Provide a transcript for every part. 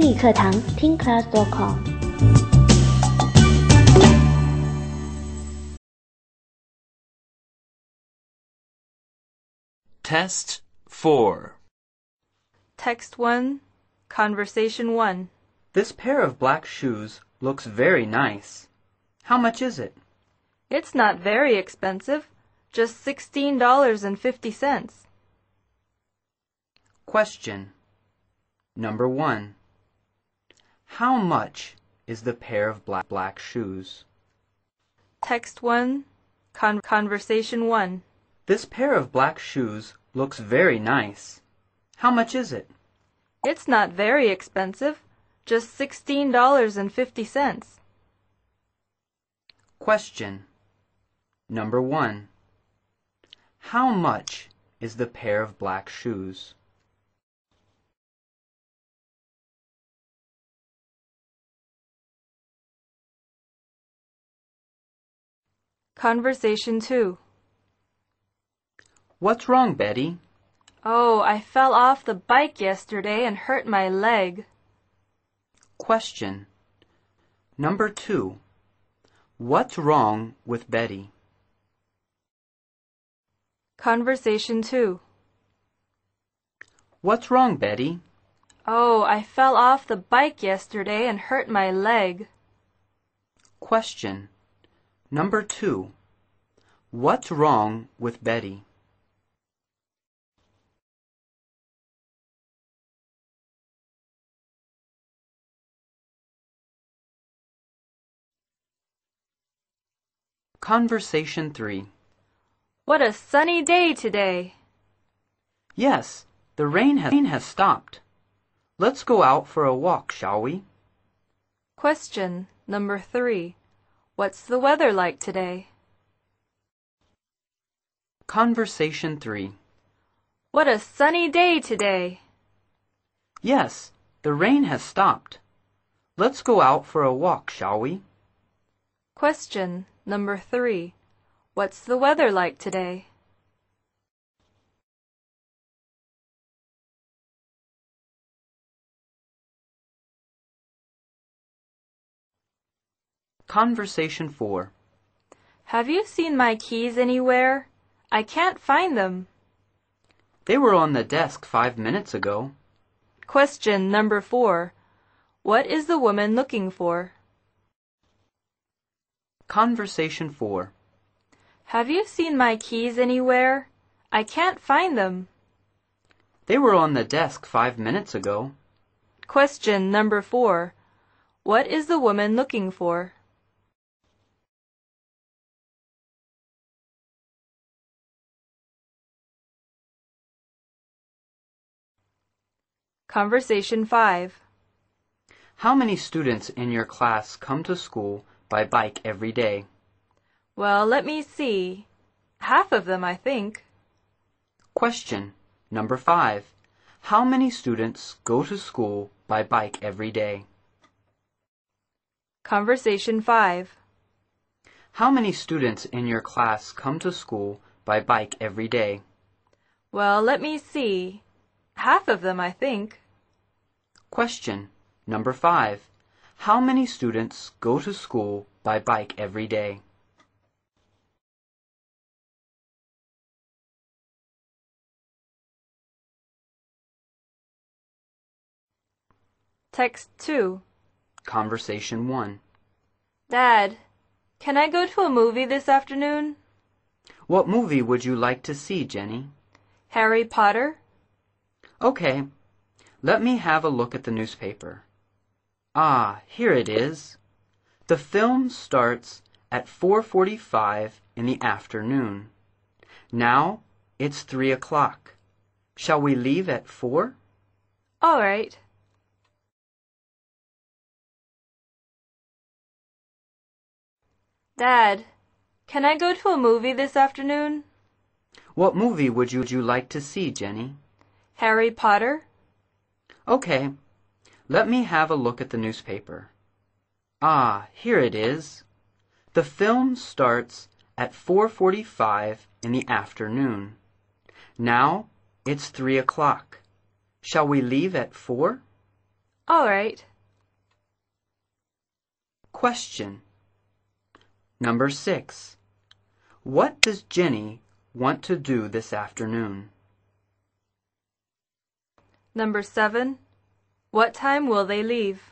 英语课堂听 class.com。 Test 4. Text 1, Conversation 1. This pair of black shoes looks very nice. How much is it? It's not very expensive, just $16.50. Question. Number 1. How much is the pair of black shoes? Text 1, Conversation 1. This pair of black shoes looks very nice. How much is it? It's not very expensive, just $16.50. Question. Number 1. How much is the pair of black shoes? Conversation 2. What's wrong, Betty? Oh, I fell off the bike yesterday and hurt my leg. Question. Number 2. What's wrong with Betty? Conversation 2. What's wrong, Betty? Oh, I fell off the bike yesterday and hurt my leg. Question. Number 2. What's wrong with Betty? Conversation 3. What a sunny day today. Yes, the rain has stopped. Let's go out for a walk, shall we? Question number 3. What's the weather like today? Conversation 3. What a sunny day today. Yes, the rain has stopped. Let's go out for a walk, shall we? Question number 3. What's the weather like today? Conversation 4. Have you seen my keys anywhere? I can't find them. They were on the desk 5 minutes ago. Question number 4. What is the woman looking for? Conversation 4. Have you seen my keys anywhere? I can't find them. They were on the desk 5 minutes ago. Question number 4. What is the woman looking for? Conversation 5. How many students in your class come to school by bike every day? Well, let me see. Half of them, I think. Question. Number 5. How many students go to school by bike every day? Conversation 5. How many students in your class come to school by bike every day? Well, let me see. Half of them, I think. Question. Number 5. How many students go to school by bike every day? Text 2. Conversation 1. Dad, can I go to a movie this afternoon? What movie would you like to see, Jenny? Harry Potter? Okay. Let me have a look at the newspaper. Ah, here it is. The film starts at 4:45 in the afternoon. Now it's 3 o'clock. Shall we leave at 4? All right. Dad, can I go to a movie this afternoon? What movie would you like to see, Jenny? Harry Potter? Okay. Let me have a look at the newspaper. Ah, here it is. The film starts at 4:45 in the afternoon. Now it's 3 o'clock. Shall we leave at 4? All right. Question. Number 6. What does Jenny want to do this afternoon? Number 7. What time will they leave?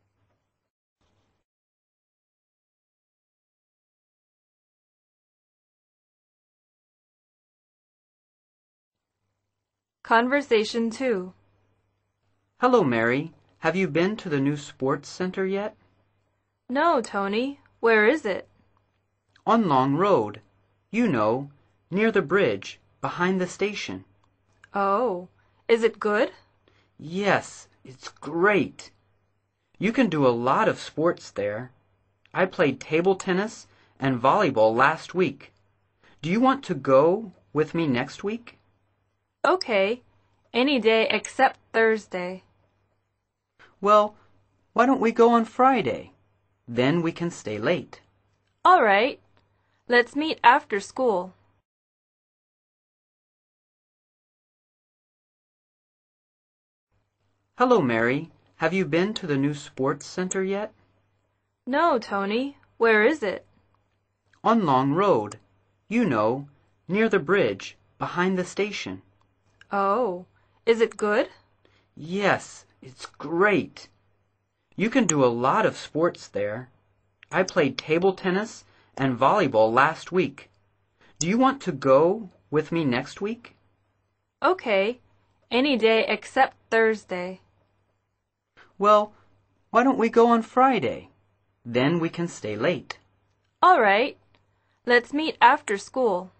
Conversation 2. Hello, Mary. Have you been to the new sports center yet? No, Tony. Where is it? On Long Road. You know, near the bridge, behind the station. Oh, is it good? Yes, it's great. You can do a lot of sports there. I played table tennis and volleyball last week. Do you want to go with me next week? Okay. Any day except Thursday. Well, why don't we go on Friday? Then we can stay late. All right. Let's meet after school. Hello, Mary. Have you been to the new sports center yet? No, Tony. Where is it? On Long Road. You know, near the bridge, behind the station. Oh, is it good? Yes, it's great. You can do a lot of sports there. I played table tennis and volleyball last week. Do you want to go with me next week? Okay. Any day except Thursday. Well, why don't we go on Friday? Then we can stay late. All right. Let's meet after school.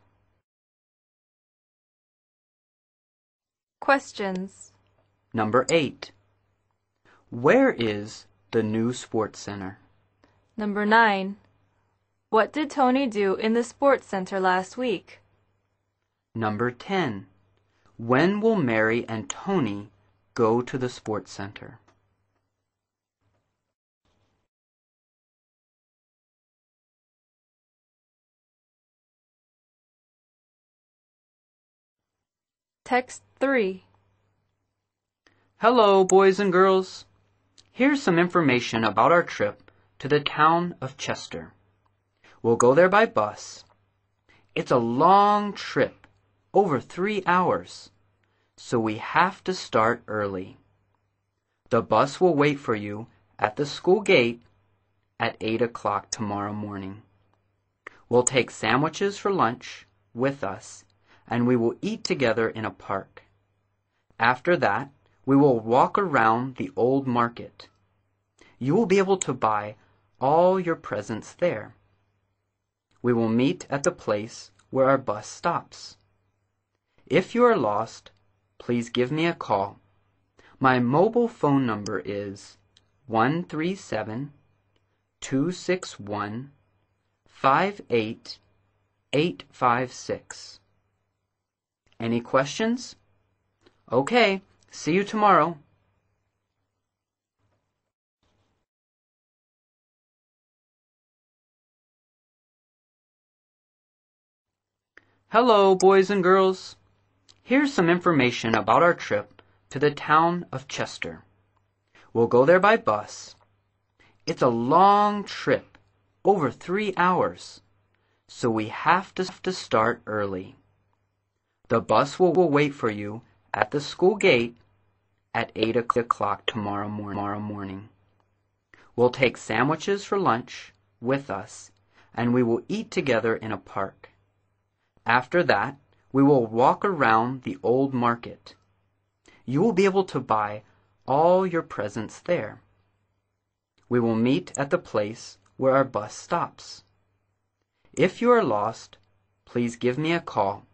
Questions. Number 8. Where is the new sports center? Number 9. What did Tony do in the sports center last week? Number 10. When will Mary and Tony go to the sports center? Text 3. Hello, boys and girls. Here's some information about our trip to the town of Chester. We'll go there by bus. It's a long trip, over 3 hours, so we have to start early. The bus will wait for you at the school gate at 8 o'clock tomorrow morning. We'll take sandwiches for lunch with us, and we will eat together in a park. After that, we will walk around the old market. You will be able to buy all your presents there. We will meet at the place where our bus stops. If you are lost, please give me a call. My mobile phone number is 137-261-58856. Any questions? Okay, see you tomorrow. Hello, boys and girls. Here's some information about our trip to the town of Chester. We'll go there by bus. It's a long trip, over 3 hours, so we have to start early. The bus will wait for you at the school gate at 8 o'clock tomorrow morning. We'll take sandwiches for lunch with us, and we will eat together in a park. After that, we will walk around the old market. You will be able to buy all your presents there. We will meet at the place where our bus stops. If you are lost, please give me a call.